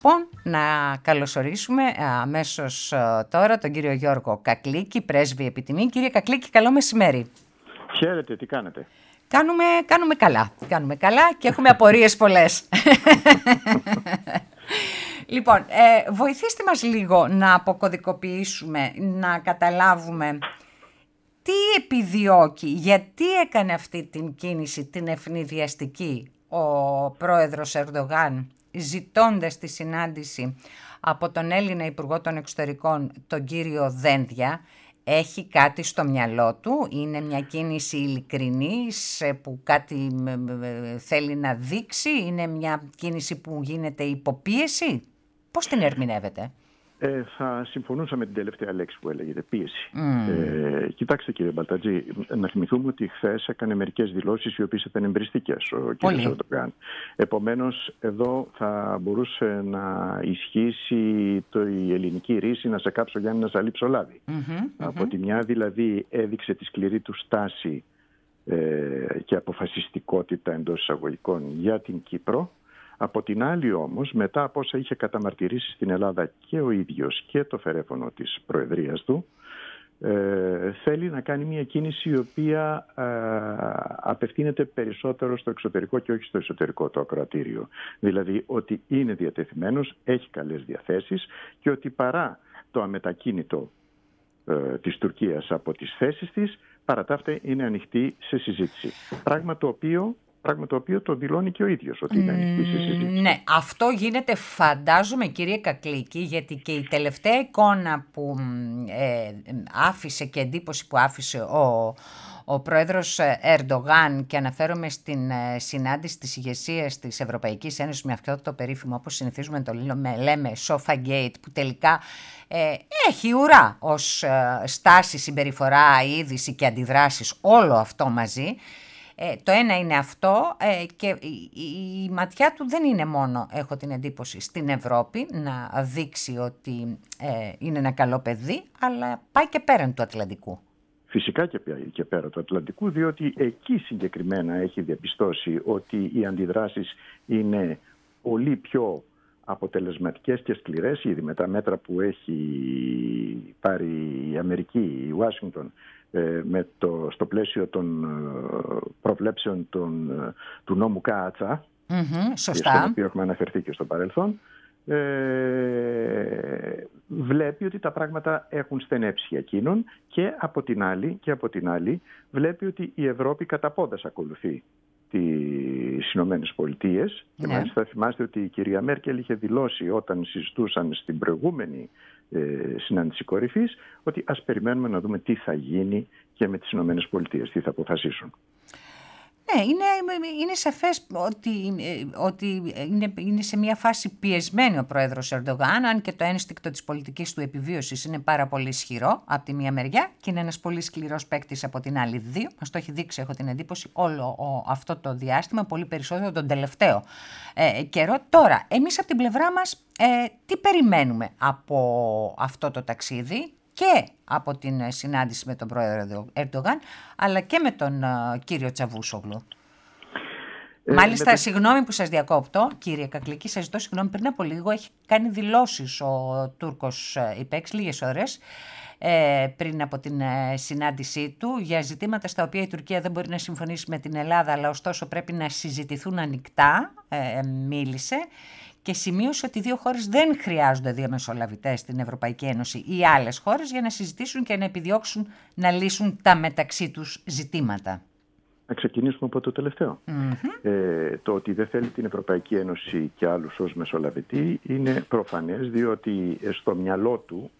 Λοιπόν, να καλωσορίσουμε αμέσως τώρα τον κύριο Γιώργο Κακλίκη, πρέσβη επιτιμή. Κύριε Κακλίκη, καλό μεσημέρι. Χαίρετε, τι κάνετε? Κάνουμε καλά και έχουμε απορίες πολλές. Λοιπόν, βοηθήστε μας λίγο να αποκωδικοποιήσουμε, να καταλάβουμε τι επιδιώκει, γιατί έκανε αυτή την κίνηση, την ευνηδιαστική, ο πρόεδρος Ερντογάν, ζητώντας τη συνάντηση από τον Έλληνα Υπουργό των Εξωτερικών, τον κύριο Δένδια. Έχει κάτι στο μυαλό του, είναι μια κίνηση ειλικρινής που κάτι θέλει να δείξει, είναι μια κίνηση που γίνεται υποπίεση? Πώς την ερμηνεύετε? Θα συμφωνούσα με την τελευταία λέξη που έλεγετε, πίεση. Κοιτάξτε κύριε Μπαλτατζή, να θυμηθούμε ότι χθες έκανε μερικές δηλώσεις οι οποίες ήταν εμπριστικές ο κύριος Ερντογάν. Επομένως εδώ θα μπορούσε να ισχύσει η ελληνική ρίση να σε κάψω Γιάννη να ζαλείψω λάδι. Από τη μια δηλαδή έδειξε τη σκληρή του στάση και αποφασιστικότητα εντός εισαγωγικών για την Κύπρο. Από την άλλη όμως, μετά από όσα είχε καταμαρτυρήσει στην Ελλάδα και ο ίδιος και το φερέφωνο της Προεδρίας του, θέλει να κάνει μια κίνηση η οποία απευθύνεται περισσότερο στο εξωτερικό και όχι στο εσωτερικό το ακροατήριο. Δηλαδή ότι είναι διατεθειμένος, έχει καλές διαθέσεις και ότι παρά το αμετακίνητο της Τουρκίας από τις θέσεις της, παρά τα αυτά είναι ανοιχτή σε συζήτηση. Πράγμα το οποίο το δηλώνει και ο ίδιος ότι είναι ανοιχτή σε συζήτηση. Ναι, αυτό γίνεται φαντάζομαι κύριε Κακλίκη, γιατί και η τελευταία εικόνα που άφησε και εντύπωση που άφησε ο πρόεδρος Ερντογάν, και αναφέρομαι στην συνάντηση της ηγεσίας της Ευρωπαϊκής Ένωσης με αυτό το περίφημο, όπως συνηθίζουμε να το λέμε, Sofa Gate, που τελικά έχει ουρά ως στάση, συμπεριφορά, είδηση και αντιδράσεις, όλο αυτό μαζί. Το ένα είναι αυτό και η ματιά του δεν είναι μόνο, έχω την εντύπωση, στην Ευρώπη να δείξει ότι είναι ένα καλό παιδί, αλλά πάει και πέραν του Ατλαντικού. Φυσικά και πάει και πέρα του Ατλαντικού, διότι εκεί συγκεκριμένα έχει διαπιστώσει ότι οι αντιδράσεις είναι πολύ πιο αποτελεσματικές και σκληρές ήδη με τα μέτρα που έχει πάρει η Αμερική, η Ουάσιγκτον, στο πλαίσιο των προβλέψεων του νόμου ΚΑΑΤΣΑ, σωστά, στον οποίο έχουμε αναφερθεί και στο παρελθόν, βλέπει ότι τα πράγματα έχουν στενέψει για εκείνον και από την άλλη βλέπει ότι η Ευρώπη κατά πόντας ακολουθεί τις Ηνωμένες Πολιτείες. Και μάλιστα θυμάστε ότι η κυρία Μέρκελ είχε δηλώσει όταν συζητούσαν στην προηγούμενη συνάντηση κορυφής ότι ας περιμένουμε να δούμε τι θα γίνει και με τις Ηνωμένες Πολιτείες, τι θα αποφασίσουν. Ναι, είναι σαφές ότι είναι σε μια φάση πιεσμένη ο πρόεδρος Ερντογάν, αν και το ένστικτο της πολιτικής του επιβίωσης είναι πάρα πολύ ισχυρό από τη μία μεριά και είναι ένας πολύ σκληρός παίκτης από την άλλη. Δύο, μας το έχει δείξει, έχω την εντύπωση, όλο αυτό το διάστημα, πολύ περισσότερο τον τελευταίο καιρό. Τώρα, εμείς από την πλευρά μας τι περιμένουμε από αυτό το ταξίδι και από την συνάντηση με τον πρόεδρο Ερντογάν, αλλά και με τον κύριο Τσαβούσογλου? Μάλιστα, συγγνώμη που σας διακόπτω, κύριε Κακλίκη, σας ζητώ συγγνώμη, πριν από λίγο έχει κάνει δηλώσεις ο Τούρκος υπέξ λίγες ώρες πριν από την συνάντησή του για ζητήματα στα οποία η Τουρκία δεν μπορεί να συμφωνήσει με την Ελλάδα, αλλά ωστόσο πρέπει να συζητηθούν ανοιχτά, μίλησε. Και σημείωσε ότι οι δύο χώρες δεν χρειάζονται διαμεσολαβητές στην Ευρωπαϊκή Ένωση ή άλλες χώρες για να συζητήσουν και να επιδιώξουν να λύσουν τα μεταξύ τους ζητήματα. Να ξεκινήσουμε από το τελευταίο. Το ότι δεν θέλει την Ευρωπαϊκή Ένωση και άλλους ως μεσολαβητή είναι προφανές, διότι στο μυαλό του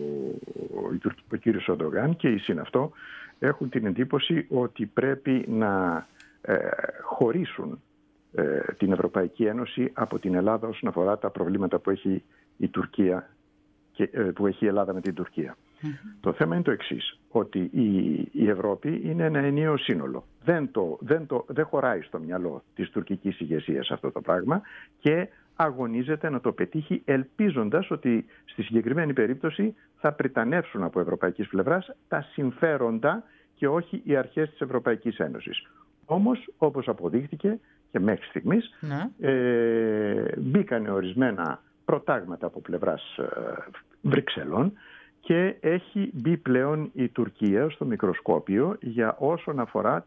ο κύριος Ερντογάν και η ΣΥΝ έχουν την εντύπωση ότι πρέπει να χωρίσουν την Ευρωπαϊκή Ένωση από την Ελλάδα όσον αφορά τα προβλήματα που έχει η Τουρκία και που έχει η Ελλάδα με την Τουρκία. Το θέμα είναι το εξής, ότι η Ευρώπη είναι ένα ενιαίο σύνολο. Δεν χωράει στο μυαλό της τουρκικής ηγεσίας αυτό το πράγμα και αγωνίζεται να το πετύχει, ελπίζοντας ότι στη συγκεκριμένη περίπτωση θα πριτανεύσουν από ευρωπαϊκής πλευράς τα συμφέροντα και όχι οι αρχές της Ευρωπαϊκής Ένωσης. Όμως, όπως αποδείχθηκε και μέχρι στιγμής, μπήκανε ορισμένα προτάγματα από πλευράς Βρυξελών και έχει μπει πλέον η Τουρκία στο μικροσκόπιο για όσον αφορά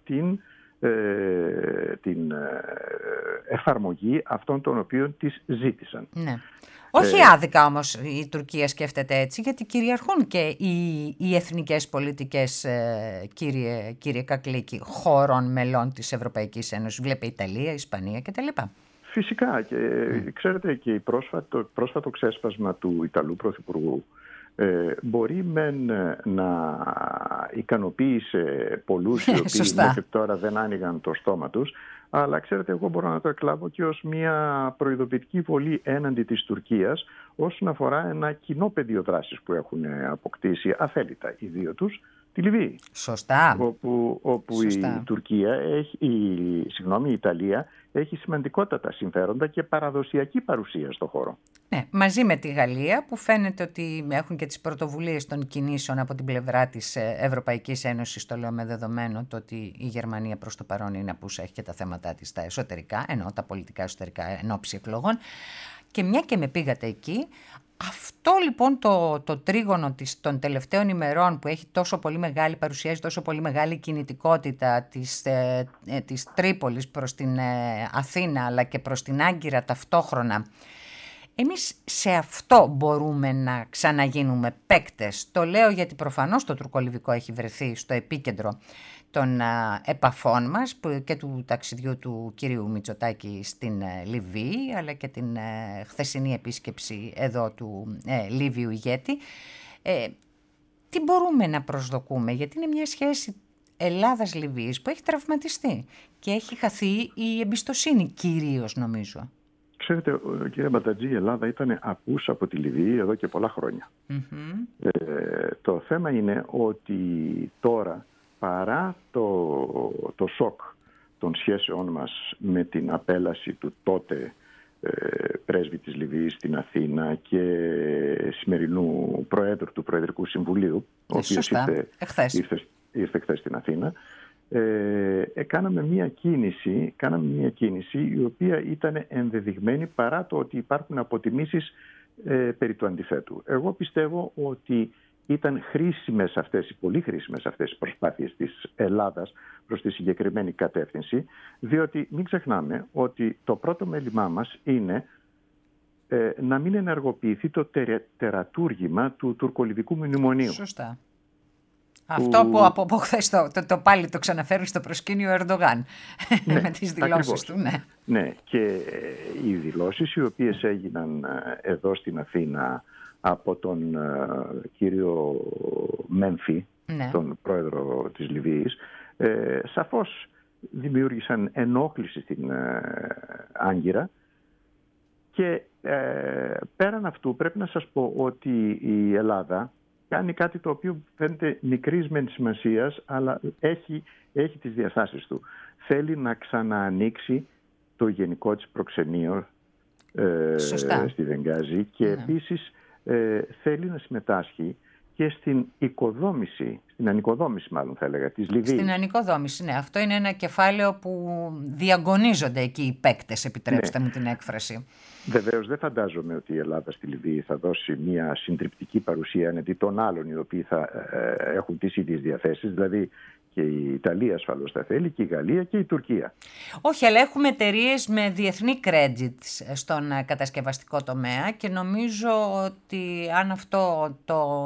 την εφαρμογή αυτών των οποίων της ζήτησαν. Ναι. Όχι άδικα όμως η Τουρκία σκέφτεται έτσι, γιατί κυριαρχούν και οι εθνικές πολιτικές, κύριε Κακλίκη, χωρών μελών της Ευρωπαϊκής Ένωσης. Βλέπε Ιταλία, Ισπανία κτλ. Φυσικά και ξέρετε και πρόσφατο ξέσπασμα του Ιταλού Πρωθυπουργού μπορεί να ικανοποίησε πολλούς οι οποίοι μέχρι τώρα δεν άνοιγαν το στόμα τους, αλλά ξέρετε, εγώ μπορώ να το εκλάβω και ως μια προειδοποιητική βολή έναντι της Τουρκίας όσον αφορά ένα κοινό πεδίο δράσης που έχουν αποκτήσει αθέλητα οι δύο τους, τη Λιβύη. Σωστά. Όπου η Ιταλία έχει σημαντικότατα συμφέροντα και παραδοσιακή παρουσία στο χώρο. Ναι, μαζί με τη Γαλλία που φαίνεται ότι έχουν και τις πρωτοβουλίες των κινήσεων από την πλευρά της Ευρωπαϊκής Ένωσης, το λέω με δεδομένο το ότι η Γερμανία προς το παρόν είναι απούσα, έχει και τα θέματα της τα εσωτερικά, ενώ τα πολιτικά εσωτερικά ενόψει εκλογών. Και μια και με πήγατε εκεί, αυτό λοιπόν το τρίγωνο των τελευταίων ημερών που έχει τόσο πολύ μεγάλη, παρουσιάζει τόσο πολύ μεγάλη κινητικότητα της Τρίπολης προς την Αθήνα αλλά και προς την Άγκυρα ταυτόχρονα, εμείς σε αυτό μπορούμε να ξαναγίνουμε παίκτες. Το λέω γιατί προφανώς το τουρκολιβικό έχει βρεθεί στο επίκεντρο των επαφών μας και του ταξιδιού του κυρίου Μητσοτάκη στην Λιβύη, αλλά και την χθεσινή επίσκεψη εδώ του Λίβιου ηγέτη. Τι μπορούμε να προσδοκούμε, γιατί είναι μια σχέση Ελλάδας-Λιβύης που έχει τραυματιστεί και έχει χαθεί η εμπιστοσύνη κυρίως, νομίζω. Ξέρετε, κύριε Μπαλτατζή, η Ελλάδα ήταν απούσα από τη Λιβύη εδώ και πολλά χρόνια. Το θέμα είναι ότι τώρα, παρά το σοκ των σχέσεών μας με την απέλαση του τότε πρέσβη της Λιβύης στην Αθήνα και σημερινού Προέδρου του Προεδρικού Συμβουλίου, ο οποίος ήρθε χθες στην Αθήνα, κάναμε μια κίνηση η οποία ήταν ενδεδειγμένη παρά το ότι υπάρχουν αποτιμήσεις περί του αντιθέτου. Εγώ πιστεύω ότι ήταν πολύ χρήσιμες αυτές οι προσπάθειες της Ελλάδας προς τη συγκεκριμένη κατεύθυνση, διότι μην ξεχνάμε ότι το πρώτο μέλημά μας είναι να μην ενεργοποιηθεί το τερατούργημα του τουρκολιβικού μνημονίου. Σωστά. Αυτό που από χθες το πάλι το ξαναφέρει στο προσκήνιο Ερντογάν, ναι, με τις δηλώσεις του. Ναι, και οι δηλώσεις οι οποίες έγιναν εδώ στην Αθήνα από τον κύριο Μένφη, τον πρόεδρο της Λιβύης, σαφώς δημιούργησαν ενόχληση στην Άγκυρα και πέραν αυτού πρέπει να σας πω ότι η Ελλάδα κάνει κάτι το οποίο φαίνεται μικρής μεν σημασίας, αλλά έχει τις διαστάσεις του. Θέλει να ξαναανοίξει το γενικό της προξενείο στη Βενγάζη και επίσης θέλει να συμμετάσχει και στην ανοικοδόμηση μάλλον θα έλεγα της Λιβύης. Στην ανοικοδόμηση, ναι. Αυτό είναι ένα κεφάλαιο που διαγωνίζονται εκεί οι παίκτες, επιτρέψτε μου την έκφραση. Βεβαίως δεν φαντάζομαι ότι η Ελλάδα στη Λιβύη θα δώσει μια συντριπτική παρουσία εναντί των άλλων οι οποίοι θα έχουν τις ίδιες διαθέσεις, δηλαδή και η Ιταλία ασφαλώς θα θέλει και η Γαλλία και η Τουρκία. Όχι, αλλά έχουμε εταιρείες με διεθνή credits στον κατασκευαστικό τομέα και νομίζω ότι αν αυτό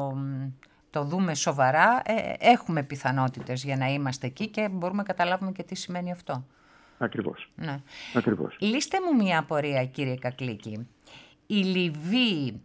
το δούμε σοβαρά έχουμε πιθανότητες για να είμαστε εκεί και μπορούμε να καταλάβουμε και τι σημαίνει αυτό. Ακριβώς. Ναι. Ακριβώς. Λύστε μου μια απορία, κύριε Κακλίκη. Η Λιβύη,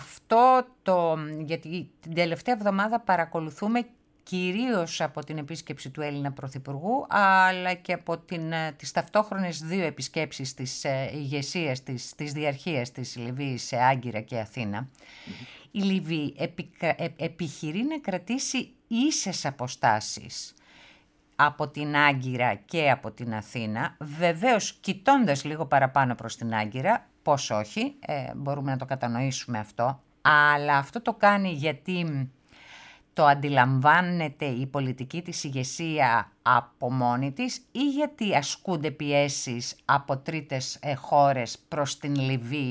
γιατί την τελευταία εβδομάδα παρακολουθούμε κυρίως από την επίσκεψη του Έλληνα Πρωθυπουργού, αλλά και από τις ταυτόχρονες δύο επισκέψεις της ηγεσίας της διαρχίας της Λιβύης σε Άγκυρα και Αθήνα. Η Λιβύη επιχειρεί να κρατήσει ίσες αποστάσεις από την Άγκυρα και από την Αθήνα, βεβαίως κοιτώντας λίγο παραπάνω προς την Άγκυρα, πώς όχι, μπορούμε να το κατανοήσουμε αυτό, αλλά αυτό το κάνει γιατί το αντιλαμβάνεται η πολιτική της ηγεσία από μόνη της ή γιατί ασκούνται πιέσεις από τρίτες χώρες προς την Λιβύη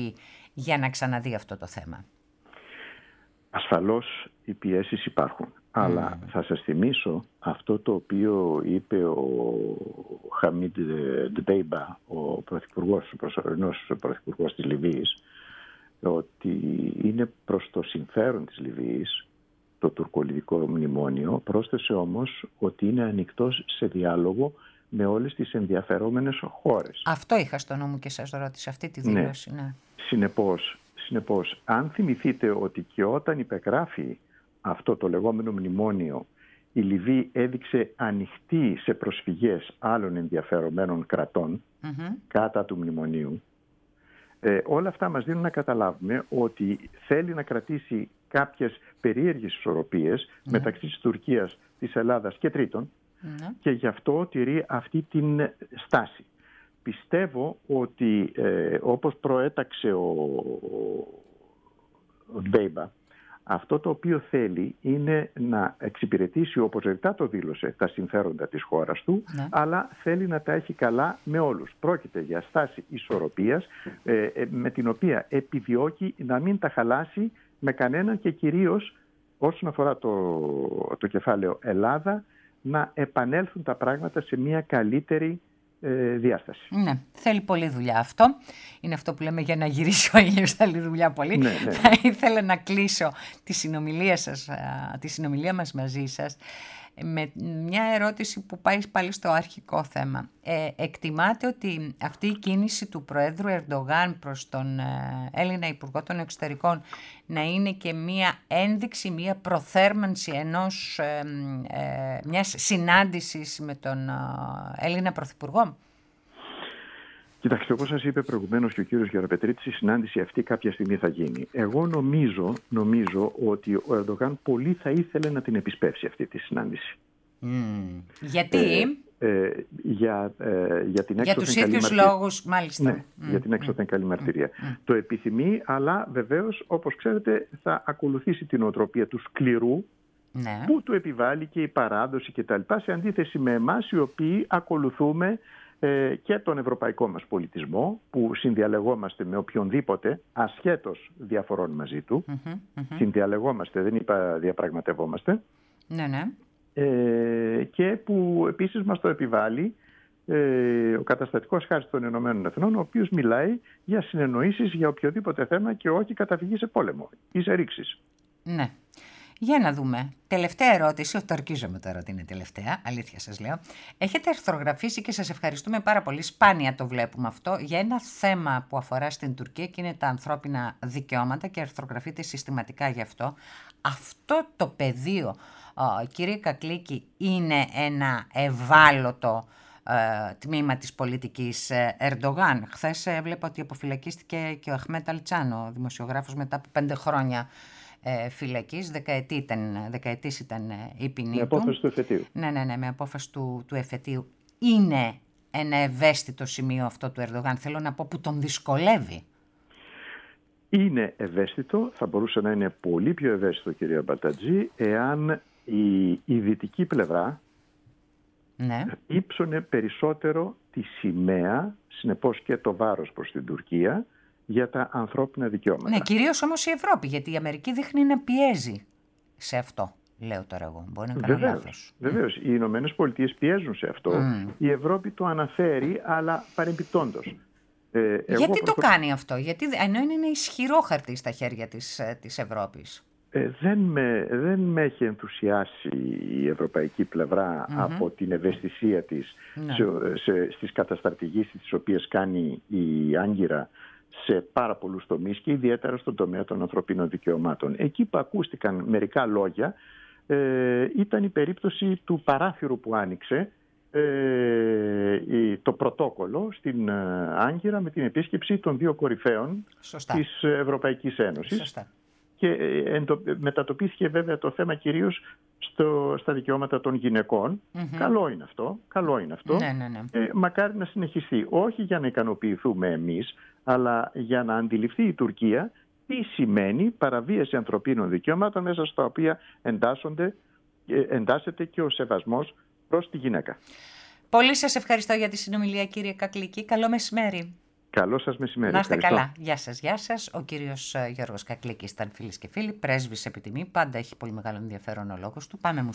για να ξαναδεί αυτό το θέμα? Ασφαλώς οι πιέσεις υπάρχουν. Αλλά θα σας θυμίσω αυτό το οποίο είπε ο Χαμίντ Ντμπέιμπα, ο προσωρινός πρωθυπουργός της Λιβύης, ότι είναι προς το συμφέρον της Λιβύης το τουρκολιβικό μνημόνιο. Πρόσθεσε όμως ότι είναι ανοιχτός σε διάλογο με όλες τις ενδιαφερόμενες χώρες. Αυτό είχα στο νου μου και σας ρώτησα, αυτή τη δήλωση. Ναι. Συνεπώς, αν θυμηθείτε ότι και όταν υπεγράφει αυτό το λεγόμενο μνημόνιο, η Λιβύη έδειξε ανοιχτή σε προσφυγές άλλων ενδιαφερομένων κρατών κατά του μνημονίου. Όλα αυτά μας δίνουν να καταλάβουμε ότι θέλει να κρατήσει κάποιες περίεργες ισορροπίες μεταξύ της Τουρκίας, της Ελλάδας και τρίτων και γι' αυτό τηρεί αυτή την στάση. Πιστεύω ότι όπως προέταξε ο Ντμπέιμπα, αυτό το οποίο θέλει είναι να εξυπηρετήσει, όπως ρητά το δήλωσε, τα συμφέροντα της χώρας του, αλλά θέλει να τα έχει καλά με όλους. Πρόκειται για στάση ισορροπίας με την οποία επιδιώκει να μην τα χαλάσει με κανέναν και κυρίως όσον αφορά το κεφάλαιο Ελλάδα, να επανέλθουν τα πράγματα σε μια καλύτερη διάσταση. Ναι, θέλει πολλή δουλειά αυτό. Είναι αυτό που λέμε για να γυρίσει ο ήλιος, θέλει δουλειά πολύ. Ναι. Θα ήθελα να κλείσω τη συνομιλία μας μαζί σας με μια ερώτηση που πάει πάλι στο αρχικό θέμα. Εκτιμάτε ότι αυτή η κίνηση του Προέδρου Ερντογάν προς τον Έλληνα Υπουργό των Εξωτερικών να είναι και μια ένδειξη, μια προθέρμανση μιας συνάντησης με τον Έλληνα Πρωθυπουργό? Κοιτάξτε, όπως σας είπε προηγουμένως και ο κύριος Γεραπετρίτης, η συνάντηση αυτή κάποια στιγμή θα γίνει. Εγώ νομίζω ότι ο Ερντογάν πολύ θα ήθελε να την επισπεύσει αυτή τη συνάντηση. Γιατί? Για την για τους ίδιους λόγους, μάλιστα. Ναι, για την έξωθεν καλή μαρτυρία. Το επιθυμεί, αλλά βεβαίως, όπως ξέρετε, θα ακολουθήσει την οτροπία του σκληρού, που του επιβάλλει και η παράδοση κτλ. Σε αντίθεση με εμάς, οι οποίοι ακολουθούμε και τον ευρωπαϊκό μας πολιτισμό, που συνδιαλεγόμαστε με οποιονδήποτε, ασχέτως διαφορών μαζί του. Συνδιαλεγόμαστε, δεν είπα διαπραγματευόμαστε. Ναι. Και που επίσης μας το επιβάλλει ο καταστατικός χάρτης των Ηνωμένων Εθνών, ο οποίος μιλάει για συνεννοήσεις για οποιοδήποτε θέμα και όχι καταφυγή σε πόλεμο ή σε ρήξεις. Ναι. Για να δούμε. Τελευταία ερώτηση, το ορκίζομαι τώρα ότι είναι τελευταία, αλήθεια σας λέω. Έχετε αρθρογραφήσει και σας ευχαριστούμε πάρα πολύ, σπάνια το βλέπουμε αυτό, για ένα θέμα που αφορά στην Τουρκία και είναι τα ανθρώπινα δικαιώματα και αρθρογραφείτε συστηματικά γι' αυτό. Αυτό το πεδίο, κύριε Κακλίκη, είναι ένα ευάλωτο τμήμα της πολιτικής Ερντογάν. Χθες έβλεπα ότι αποφυλακίστηκε και ο Αχμέτ Αλτσάν, ο δημοσιογράφος, μετά από 5 χρόνια φυλακής, δεκαετής ήταν η ποινή του. Με απόφαση του εφετείου. Ναι, με απόφαση του εφετείου. Είναι ένα ευαίσθητο σημείο αυτό του Ερντογάν, θέλω να πω, που τον δυσκολεύει. Είναι ευαίσθητο, θα μπορούσε να είναι πολύ πιο ευαίσθητο, κυρία Μπαλτατζή, εάν η δυτική πλευρά ύψωνε περισσότερο τη σημαία, συνεπώς και το βάρος προς την Τουρκία, για τα ανθρώπινα δικαιώματα. Ναι, κυρίως όμως η Ευρώπη, γιατί η Αμερική δείχνει να πιέζει σε αυτό, λέω τώρα εγώ. Μπορεί να κάνω λάθος. Βεβαίως, οι Ηνωμένες Πολιτείες πιέζουν σε αυτό. Η Ευρώπη το αναφέρει, αλλά παρεμπιπτόντως. Γιατί το κάνει αυτό? Γιατί ενώ είναι ισχυρό χαρτί στα χέρια της Ευρώπης. Δεν με έχει ενθουσιάσει η ευρωπαϊκή πλευρά από την ευαισθησία της στις καταστρατηγήσεις τις οποίες κάνει η Άγκυρα σε πάρα πολλούς τομείς και ιδιαίτερα στον τομέα των ανθρωπίνων δικαιωμάτων. Εκεί που ακούστηκαν μερικά λόγια ήταν η περίπτωση του παράθυρου που άνοιξε το πρωτόκολλο στην Άγκυρα με την επίσκεψη των 2 κορυφαίων της Ευρωπαϊκής Ένωσης. Σωστά. Και μετατοπίστηκε βέβαια το θέμα κυρίως στα δικαιώματα των γυναικών. Καλό είναι αυτό. Ναι. Μακάρι να συνεχιστεί. Όχι για να ικανοποιηθούμε εμείς, αλλά για να αντιληφθεί η Τουρκία τι σημαίνει παραβίαση ανθρωπίνων δικαιωμάτων, μέσα στα οποία εντάσσεται και ο σεβασμός προς τη γυναίκα. Πολύ σας ευχαριστώ για τη συνομιλία, κύριε Κακλίκη. Καλό μεσημέρι. Καλό σας μεσημέρι. Να είστε Ευχαριστώ. καλά. Γεια σας, γεια σας. Ο κύριος Γιώργος Κακλίκης ήταν, φίλες και φίλοι, πρέσβης επί τιμή. Πάντα έχει πολύ μεγάλο ενδιαφέρον ο λόγος του. Πάμε